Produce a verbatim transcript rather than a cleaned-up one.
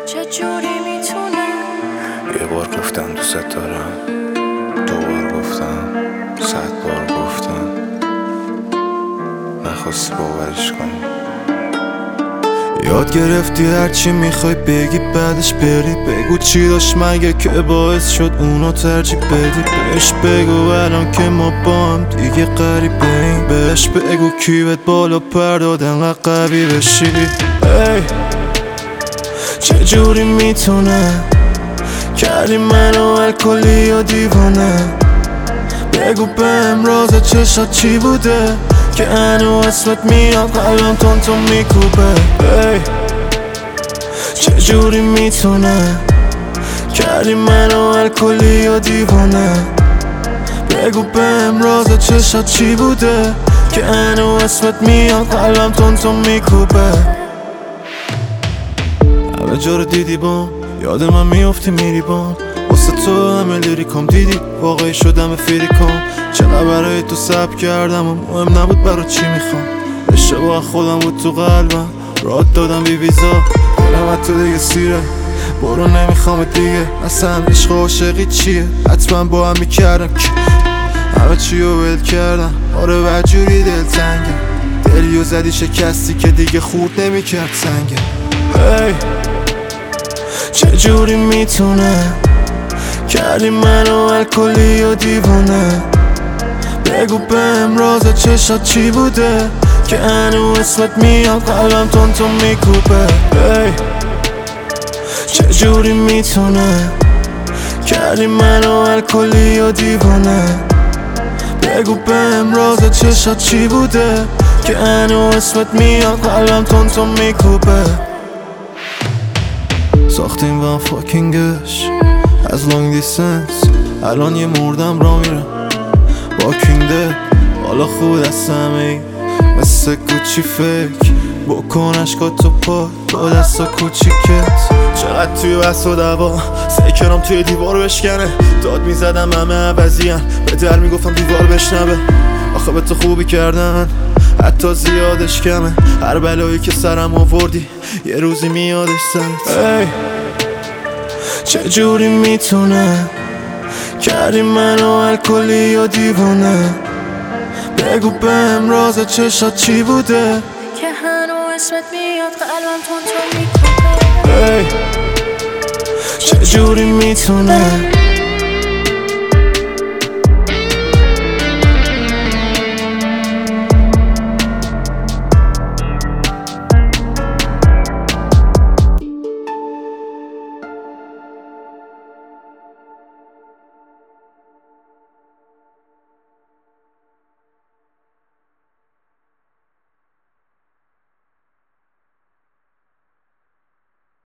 چجوری میتونه؟ یه بار گفتم دوست دارم، دو بار گفتم، صد بار گفتم، نخواستی باورش کنی. یاد گرفتی هرچی میخوای بگی بعدش بری. بگو چی داشت مگه که باعث شد اونو ترجیح بدی. بهش بگو الان که ما با هم دیگه غریبیم. بهش بگو کی بهت بالا پر داد انقدر قوی بشی. ای چجوری میتونه کردی منو الکلی یا دیوانه. بگو بهم راز چشات چی بوده که هنو اسمت میاد قلبم تون تون میکوبه. ای چجوری میتونه کردی منو الکلی یا دیوانه. بگو بهم راز چشات چی بوده که هنو اسمت میاد قلبم تون تون میکوبه. همه جا رو دیدی بام یاد من میافتی میری بام. واسه تو همه لیریکام دیدی واقعی شدم فریکام. چقدر برای تو صبر کردم و مهم نبود برای چی میخوام. اشتباه خودم بود تو قلبم رات دادم بی ویزا. دلم تو دیگه سیره برو نمیخوام دیگه. اصلا عشق و عاشقی چیه حتما با هم میکردم که همه چی رو ول کردم. آره وجوری دل تنگه دلیو زدی شکستی که دیگه خورد نمیکرد سنگه. ای چجوری میتونه کردی منو الکلی یا دیوانه. بگو بهم راز چشات چی بوده که هنو اسمت میاد قلبم تون تون میکوبه. ای چجوری میتونه کردی منو الکلی یا دیوانه. بگو بهم راز چشات چی بوده که هنو اسمت میاد قلبم تون تون میکوبه. ساختیم با هم فاکینگش از لانگ دیستنس. الان یه مردم را میرم واکینده. حالا خوب دست همه ای مثل کوچی فکر بکن اشکات تو پا با دستا کوچیکت. چقدر توی بس و دوا سکرام توی دیوار بشکنه. داد میزدم همه عوضیان به در میگفتم دیوار بشنبه. آخه به تو خوبی کردن حتی زیادش کمه. هر بلایی که سرم آوردی یه روزی میادش سرت. ای چجوری میتونه کردی منو الکلی یا دیوانه. بگو بهم راز چشات چی بوده که هنو اسمت میاد قلبم تون تون میکوبه. ای چجوری میتونه